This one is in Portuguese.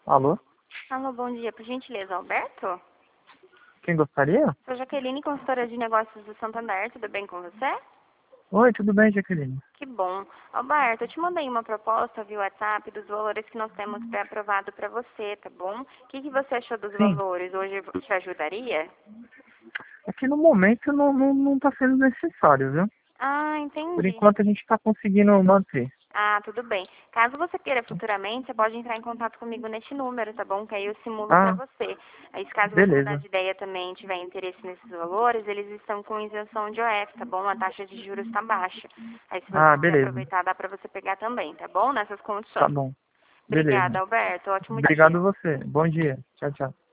Alô? Alô, bom dia. Por gentileza, Alberto? Quem gostaria? Sou Jaqueline, consultora de negócios do Santander. Tudo bem com você? Oi, tudo bem, Jaqueline? Que bom. Alberto, eu te mandei uma proposta via WhatsApp dos valores que nós temos pré-aprovado para você, tá bom? O que você achou dos Sim. valores? Hoje te ajudaria? Aqui no momento não tá sendo necessário, viu? Ah, Por entendi. enquanto a gente tá conseguindo manter. Ah, tudo bem. Caso você queira futuramente, você pode entrar em contato comigo neste número, tá bom? Que aí eu simulo para Ah, você. Aí, caso você mudar beleza. de ideia também e tiver interesse nesses valores, eles estão com isenção de OF, tá bom? A taxa de juros está baixa. Aí, se você Ah, quiser beleza. aproveitar, dá para você pegar também, tá bom? Nessas Tá condições. bom. Beleza. Obrigada, Alberto. Ótimo Obrigado dia. você. Bom dia. Tchau, tchau.